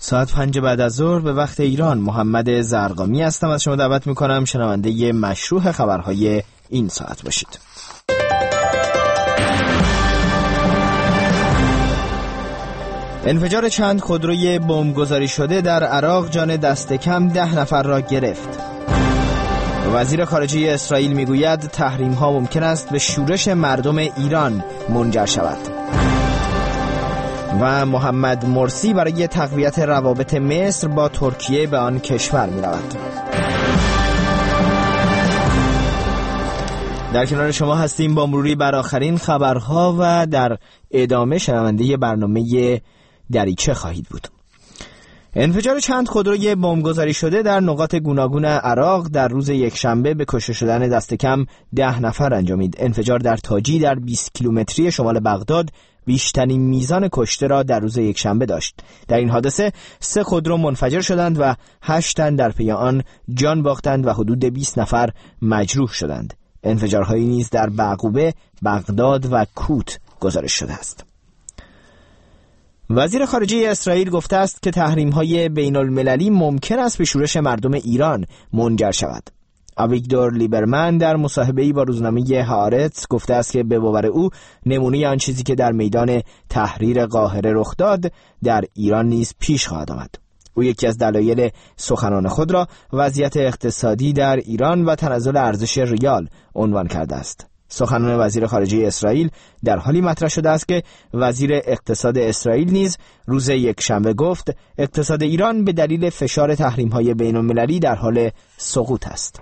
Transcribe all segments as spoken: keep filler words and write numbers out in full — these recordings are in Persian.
ساعت پنج بعد از ظهر به وقت ایران. محمد زرقامی هستم، از شما دعوت میکنم شنونده مشروح خبرهای این ساعت باشید. انفجار چند خودروی بمبگذاری شده در عراق جان دست کم ده نفر را گرفت. وزیر خارجه اسرائیل میگوید تحریم ها ممکن است به شورش مردم ایران منجر شود. و محمد مرسی برای تقویت روابط مصر با ترکیه به آن کشور می رود. در کنار شما هستیم با مروری بر آخرین خبرها و در ادامه شنونده برنامه دریچه خواهید بود. انفجار چند خودروی بمبگذاری شده در نقاط گوناگون عراق در روز یکشنبه به کشته شدن دست کم ده نفر انجامید. انفجار در تاجی در بیست کیلومتری شمال بغداد بیشترین میزان کشته را در روز یکشنبه داشت. در این حادثه سه خودرو منفجر شدند و هشت تن در پی آن جان باختند و حدود بیست نفر مجروح شدند. انفجارهایی نیز در بعقوبه، بغداد و کوت گزارش شده است. وزیر خارجه اسرائیل گفته است که تحریم‌های بین‌المللی ممکن است به شورش مردم ایران منجر شود. آویگدور لیبرمن در مصاحبه‌ای با روزنامه هآرتس گفته است که به باور او نمونه آن چیزی که در میدان تحریر قاهره رخ داد در ایران نیز پیش خواهد آمد. او یکی از دلایل سخنان خود را وضعیت اقتصادی در ایران و تنزل ارزش ریال عنوان کرده است. سخنان وزیر خارجه اسرائیل در حالی مطرح شده است که وزیر اقتصاد اسرائیل نیز روز یکشنبه گفت اقتصاد ایران به دلیل فشار تحریم‌های بین‌المللی در حال سقوط است.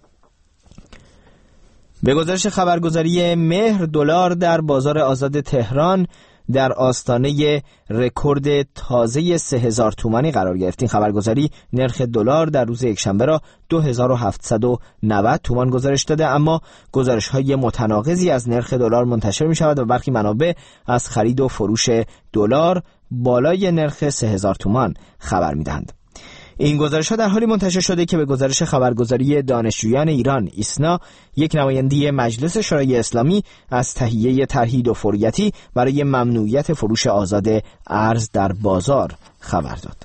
به گزارش خبرگزاری مهر، دلار در بازار آزاد تهران در آستانه رکورد تازه سه هزار تومانی قرار گرفت. این خبرگزاری نرخ دلار در روز یکشنبه را دو هزار و هفتصد و نود تومان گزارش داده، اما گزارش‌های متناقضی از نرخ دلار منتشر می‌شود و برخی منابع از خرید و فروش دلار بالای نرخ سه هزار تومان خبر می‌دهند. این گزارش‌ها در حالی منتشر شده که به گزارش خبرگزاری دانشجویان ایران ایسنا، یک نماینده مجلس شورای اسلامی از تهیه طرحی دوفوریتی برای ممنوعیت فروش آزاد ارز در بازار خبر داد.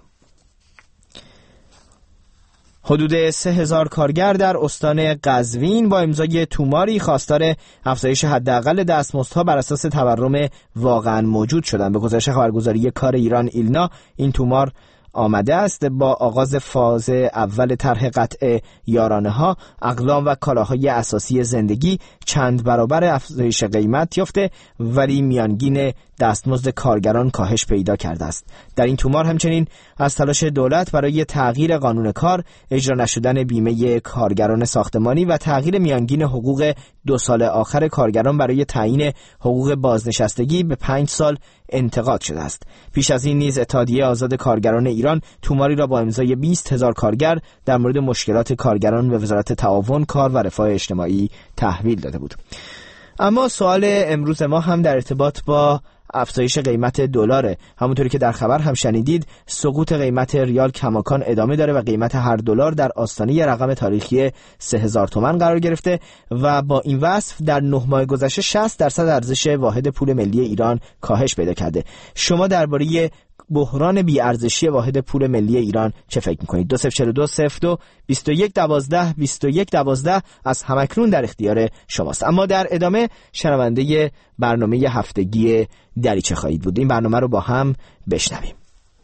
حدود سه هزار کارگر در استان قزوین با امضای توماری خواستار افزایش حداقل دستمزدها بر اساس تورم واقعا موجود شدند. به گزارش خبرگزاری کار ایران ایلنا، این تومار آمده است با آغاز فاز اول طرح قطع یارانه ها، اقلام و کالاهای اساسی زندگی چند برابر افزایش قیمت یافته، ولی میانگین دستمزد کارگران کاهش پیدا کرده است. در این تومار همچنین از تلاش دولت برای تغییر قانون کار، اجرا نشدن بیمه کارگران ساختمانی و تغییر میانگین حقوق دو سال آخر کارگران برای تعیین حقوق بازنشستگی به پنج سال انتقاد شده است. پیش از این نیز اتحادیه آزاد کارگران ایران توماری را با امضای بیست هزار کارگر در مورد مشکلات کارگران به وزارت تعاون، کار و رفاه اجتماعی تحویل داده بود. اما سوال امروز ما هم در ارتباط با افزایش قیمت دلاره. همونطوری که در خبر هم شنیدید، سقوط قیمت ریال کماکان ادامه داره و قیمت هر دلار در آستانه ی رقم تاریخی سه هزار تومان قرار گرفته و با این وصف در نه ماه گذشته شصت درصد ارزش واحد پول ملی ایران کاهش پیدا کرده. شما درباره بحران بی‌ارزشی واحد پول ملی ایران چه فکر می‌کنید؟ دو صفر چهار دو صفر دو بیست و یک دوازده بیست و یک دوازده از همکنون در اختیار شماست. اما در ادامه شنونده برنامه هفتگی دریچه خواهید بود. این برنامه رو با هم بشنویم.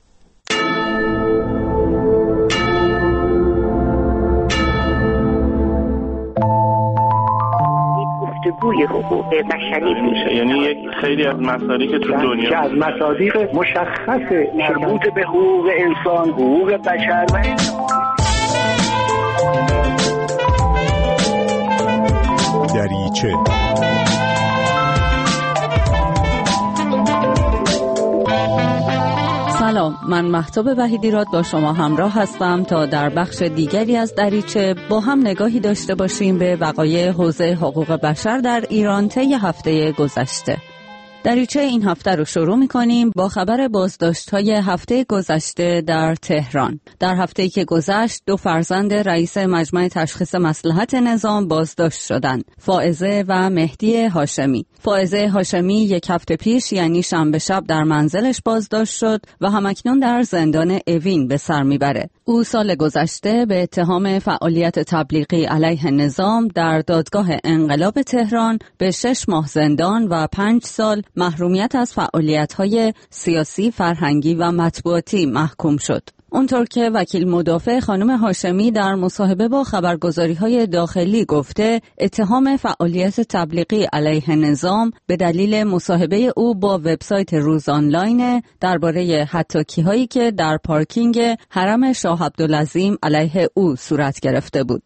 گفتگوی حقوق بشری میشه، یعنی یک خیلی از مصادیق که تو دنیا که از مصادیق مشخص مربوط به حقوق انسان، حقوق بشر و دریچه. سلام، من مهتاب وحیدیراد با شما همراه هستم تا در بخش دیگری از دریچه با هم نگاهی داشته باشیم به وقایع حوزه حقوق بشر در ایران طی هفته گذشته. دریچه این هفته رو شروع می‌کنیم با خبر بازداشت‌های هفته گذشته در تهران. در هفته‌ای که گذشت دو فرزند رئیس مجمع تشخیص مصلحت نظام بازداشت شدند. فائزه و مهدی هاشمی. فائزه هاشمی یک هفته پیش یعنی شنبه شب در منزلش بازداشت شد و همکنون در زندان اوین به سر میبره. او سال گذشته به اتهام فعالیت تبلیغی علیه نظام در دادگاه انقلاب تهران به شش ماه زندان و پنج سال محرومیت از فعالیت‌های سیاسی، فرهنگی و مطبوعاتی محکوم شد. اونطور که وکیل مدافع خانم هاشمی در مصاحبه با خبرگزاری‌های داخلی گفته، اتهام فعالیت تبلیغی علیه نظام به دلیل مصاحبه او با وبسایت روز آنلاین درباره هتاکی‌هایی که در پارکینگ حرم شاه عبدالعظیم علیه او صورت گرفته بود.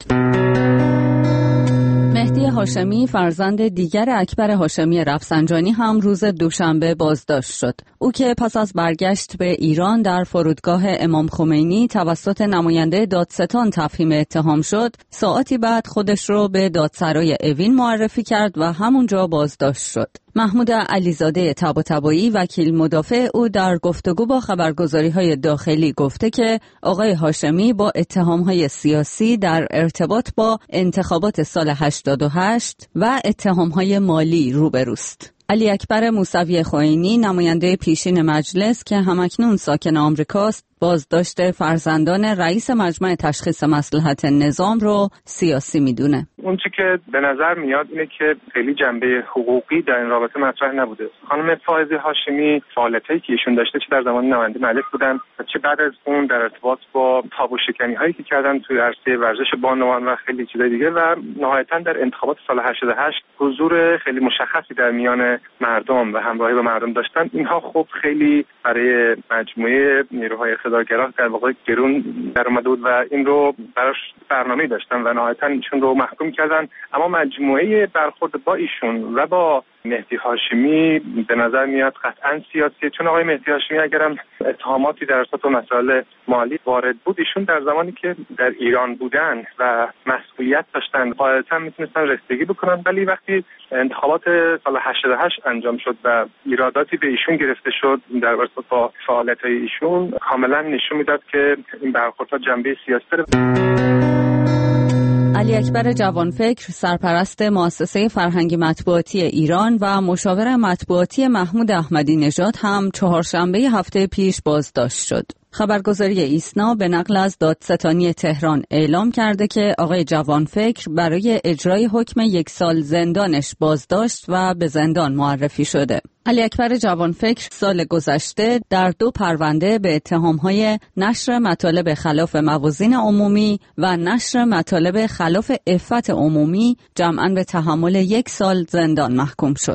مهدی هاشمی فرزند دیگر اکبر هاشمی رفسنجانی هم روز دوشنبه بازداشت شد. او که پس از برگشت به ایران در فرودگاه امام خمینی توسط نماینده دادستان تفهیم اتهام شد، ساعتی بعد خودش رو به دادسرای اوین معرفی کرد و همونجا بازداشت شد. محمود علیزاده طباطبایی وکیل مدافع او در گفتگو با خبرگزاری‌های داخلی گفته که آقای هاشمی با اتهام‌های سیاسی در ارتباط با انتخابات سال هشتاد و هشت و اتهام‌های مالی روبروست. علی اکبر موسوی خوئینی نماینده پیشین مجلس که همکنون ساکن آمریکاست، بازداشت فرزندان رئیس مجمع تشخیص مصلحت نظام رو سیاسی میدونه. اون چیزی که به نظر میاد اینه که خیلی جنبه حقوقی در این رابطه مطرح نبوده. خانم فائزه هاشمی فعالیتایی که ایشون داشته چه در زمان نماینده مجلس بودن و چه بعد از اون در ارتباط با تابوشکنی هایی که کردن توی عرصه ورزش بانوان و خیلی چیزای دیگه و نهایتاً در انتخابات سال هشتاد و هشت حضور خیلی مشخصی در میان مردم و همراهی با مردم داشتن. اینها خب خیلی برای مجموعه نیروهای اقتدارگرا در واقع گرون در اومده بود و این رو براش برنامه‌ای داشتن و نهایتاً ایشون رو محکوم کردن. اما مجموعه برخورد با ایشون و با مهدی هاشمی به نظر میاد قطعاً سیاسیه، چون آقای مهدی هاشمی اگرم اتهاماتی در اساس مسائل مالی وارد بود، ایشون در زمانی که در ایران بودن و مسئولیت داشتن قاعدتاً میتونستن رسیدگی بکنن، ولی وقتی انتخابات سال هشتاد و هشت انجام شد و ایراداتی به ایشون گرفته شد در ارتباط با فعالیت‌های ایشون، کاملاً نشون میداد که این برخوردها جنبه سیاسی داره. علی اکبر جوانفکر سرپرست مؤسسه فرهنگی مطبوعاتی ایران و مشاور مطبوعاتی محمود احمدی نژاد هم چهارشنبه هفته پیش بازداشت شد. خبرگزاری ایسنا به نقل از دادستانی تهران اعلام کرده که آقای جوانفکر برای اجرای حکم یک سال زندانش بازداشت و به زندان معرفی شده. علی اکبر جوانفکر سال گذشته در دو پرونده به اتهام‌های نشر مطالب خلاف موازین عمومی و نشر مطالب خلاف عفت عمومی جمعاً به تحمل یک سال زندان محکوم شد.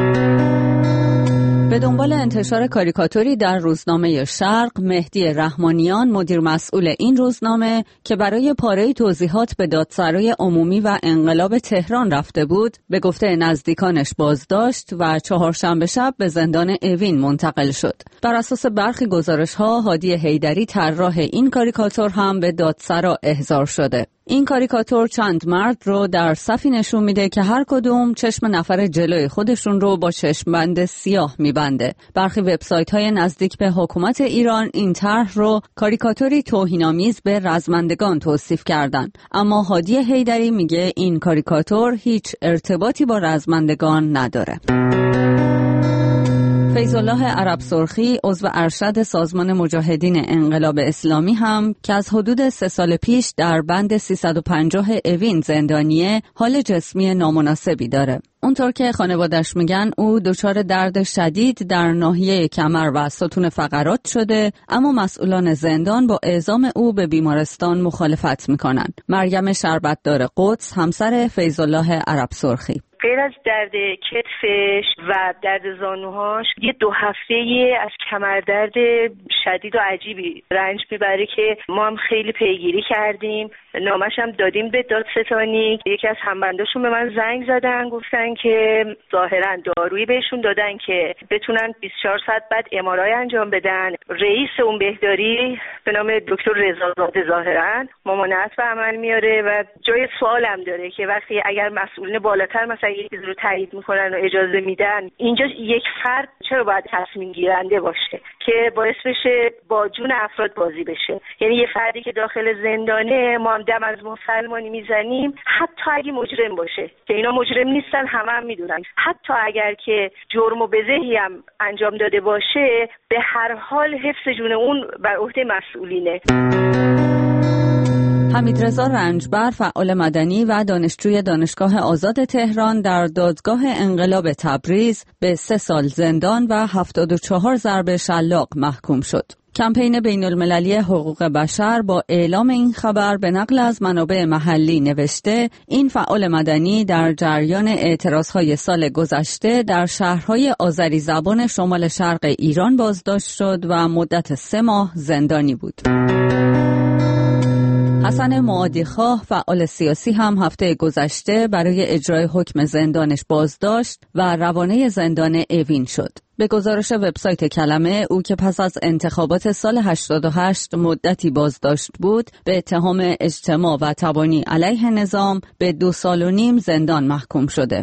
به دنبال انتشار کاریکاتوری در روزنامه شرق، مهدی رحمانیان مدیر مسئول این روزنامه که برای پاره توضیحات به دادسرای عمومی و انقلاب تهران رفته بود، به گفته نزدیکانش بازداشت و چهارشنبه شب به زندان اوین منتقل شد. بر اساس برخی گزارش‌ها، هادی حیدری طراح این کاریکاتور هم به دادسرا احضار شده. این کاریکاتور چند مرد رو در صفی نشون میده که هر کدوم چشم نفر جلوی خودشون رو با چشمبند سیاه میبنده. برخی وبسایت‌های نزدیک به حکومت ایران این طرح رو کاریکاتوری توهین‌آمیز به رزمندگان توصیف کردن. اما هادی حیدری میگه این کاریکاتور هیچ ارتباطی با رزمندگان نداره. فیض‌الله عرب سرخی عضو ارشد سازمان مجاهدین انقلاب اسلامی هم که از حدود سه سال پیش در بند سیصد و پنجاه اوین زندانیه، حال جسمی نامناسبی داره. اونطور که خانوادش میگن او دچار درد شدید در ناحیه کمر و ستون فقرات شده، اما مسئولان زندان با اعزام او به بیمارستان مخالفت میکنن. مریم شربتدار قدس همسر فیض‌الله عرب سرخی: غیر از درد کتفش و درد زانوهاش یه دو هفته از کمردرد شدید و عجیبی رنج میبره که ما هم خیلی پیگیری کردیم، نامش هم دادیم به دادستانی. یکی از همبنداشون به من زنگ زدن، گفتن که ظاهرا دارویی بهشون دادن که بتونن بیست و چهار ساعت بعد ام آر آی انجام بدن. رئیس اون بهداری به نام دکتر رضازاده ظاهرا ممانعت به عمل میاره و جای سوالم داره که وقتی اگر مسئولین بالاتر مثلا مثلا یک چیز رو تایید میکنن و اجازه میدن، اینجا یک فرد چرا باید تصمیم گیرنده باشه که باعث بشه با جون افراد بازی بشه؟ یعنی یه فردی که داخل زندانه ما هم دم از مسلمانی میزنیم، حتی اگه مجرم باشه که اینا مجرم نیستن، همه هم میدونن، حتی اگر که جرم و بزهی هم انجام داده باشه، به هر حال حفظ جون اون بر عهده مسئولینه. حمیدرضا رنجبر، فعال مدنی و دانشجوی دانشگاه آزاد تهران، در دادگاه انقلاب تبریز به سه سال زندان و هفتاد و چهار ضرب شلاق محکوم شد. کمپین بین المللی حقوق بشر با اعلام این خبر به نقل از منابع محلی نوشته این فعال مدنی در جریان اعتراضهای سال گذشته در شهرهای آذری زبان شمال شرق ایران بازداشت شد و مدت سه ماه زندانی بود. حسن معادیخواه، فعال سیاسی، هم هفته گذشته برای اجرای حکم زندانش بازداشت و روانه زندان اوین شد. به گزارش وبسایت کلمه، او که پس از انتخابات سال هشتاد و هشت مدتی بازداشت بود، به اتهام اجتماع و تبانی علیه نظام به دو سال و نیم زندان محکوم شده.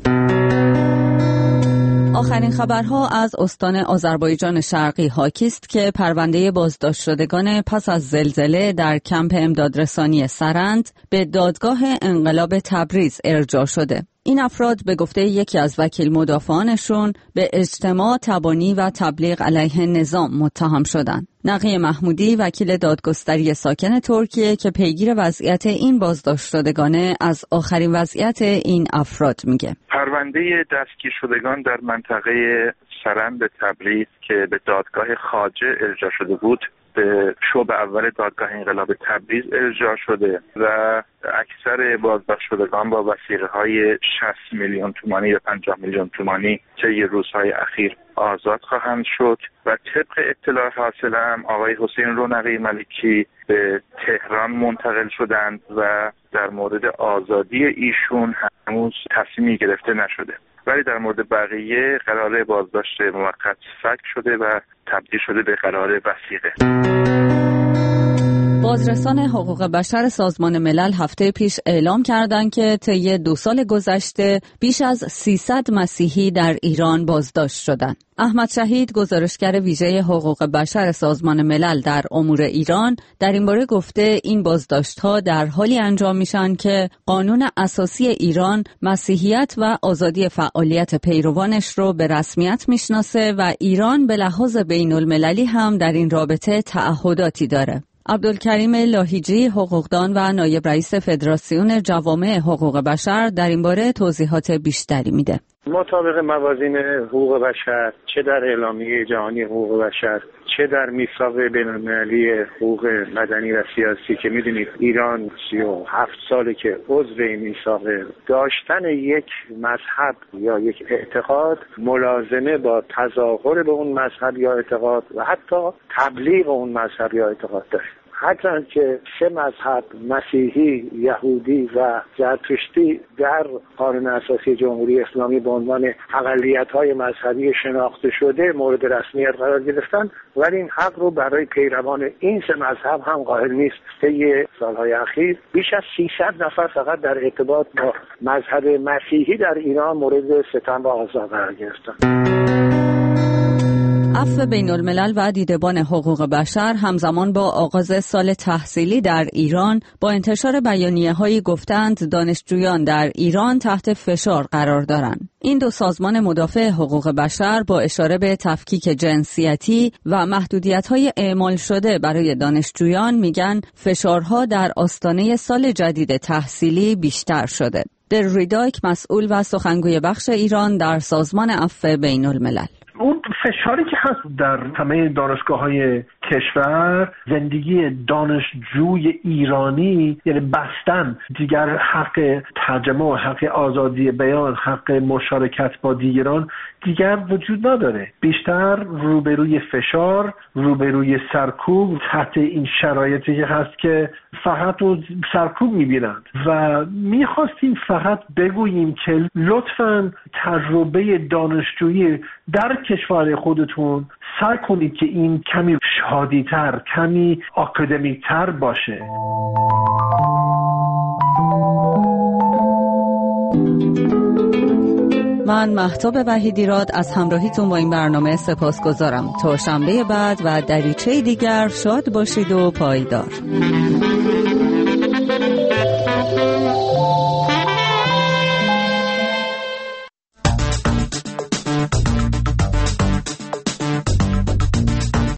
آخرین خبرها از استان آذربایجان شرقی حاکی است که پرونده بازداشت شدگان پس از زلزله در کمپ امدادرسانی سرند به دادگاه انقلاب تبریز ارجاع شده. این افراد به گفته یکی از وکیل مدافعانشون به اجتماع، تبانی و تبلیغ علیه نظام متهم شدند. نقی محمودی، وکیل دادگستری ساکن ترکیه که پیگیر وضعیت این بازداشت شدگانه، از آخرین وضعیت این افراد میگه. پرونده دستگیر شدگان در منطقه سرند تبریز که به دادگاه خواجه ارجاع شده بود، به شعبه اول دادگاه انقلاب تبریز ارجاع شده و اکثر بازداشت شدگان با وثیقه‌های شصت میلیون تومانی یا پنجاه میلیون تومانی طی روزهای اخیر آزاد خواهند شد و طبق اطلاع حاصلم آقای حسین رونقی ملکی به تهران منتقل شدند و در مورد آزادی ایشون هنوز تصمیمی گرفته نشده، ولی در مورد بقیه قرار بازداشت موقت فک شده و تبدیل شده به قرار وثیقه. بازرسان حقوق بشر سازمان ملل هفته پیش اعلام کردند که طی دو سال گذشته بیش از سیصد مسیحی در ایران بازداشت شدند. احمد شهید، گزارشگر ویژه حقوق بشر سازمان ملل در امور ایران، در این باره گفته این بازداشت‌ها در حالی انجام میشن که قانون اساسی ایران مسیحیت و آزادی فعالیت پیروانش رو به رسمیت میشناسه و ایران به لحاظ بین المللی هم در این رابطه تعهداتی داره. عبدالکریم لاهیجی، حقوقدان و نایب رئیس فدراسیون جوامع حقوق بشر، در این باره توضیحات بیشتری میده. مطابق موازین حقوق بشر، چه در اعلامیه جهانی حقوق بشر، چه در میثاق بین‌المللی حقوق مدنی و سیاسی که میدونید ایران سی و هفت ساله که عضو این میثاق، داشتن یک مذهب یا یک اعتقاد ملازمه با تظاهر به اون مذهب یا اعتقاد و حتی تبلیغ اون مذهب یا اعتقاد داره. هرچند که سه مذهب، مسیحی، یهودی و زرتشتی، در قانون اساسی جمهوری اسلامی به عنوان اقلیت‌های مذهبی شناخته شده مورد رسمیت قرار گرفتن، ولی این حق رو برای پیروان این سه مذهب هم قائل نیست. طی سالهای اخیر بیش از سیصد نفر فقط در ارتباط با مذهب مسیحی در ایران مورد ستم و آزار قرار گرفتن. عفو بین الملل و دیدبان حقوق بشر همزمان با آغاز سال تحصیلی در ایران با انتشار بیانیه‌هایی گفتند دانشجویان در ایران تحت فشار قرار دارند. این دو سازمان مدافع حقوق بشر با اشاره به تفکیک جنسیتی و محدودیت‌های اعمال شده برای دانشجویان میگن فشارها در آستانه سال جدید تحصیلی بیشتر شده. در ریدایک، مسئول و سخنگوی بخش ایران در سازمان عفو بین الملل: اون فشاری که هست در همه دانشگاه‌های کشور، زندگی دانشجوی ایرانی یعنی بستن دیگر حق ترجمه و حق آزادی بیان، حق مشارکت با دیگران دیگر وجود نداره. بیشتر روبروی فشار، روبروی سرکوب، تحت این شرایطی که هست که فقط رو سرکوب میبینند و میخواستیم فقط بگوییم که لطفاً تجربه دانشجویی در کشور خودتون سعی کنید که این کمی شادی‌تر، کمی آکادمیک‌تر باشه. من مهتاب وحیدیراد از همراهیتون با این برنامه سپاسگزارم. تا شنبه بعد و دریچه دیگر شاد باشید و پایدار.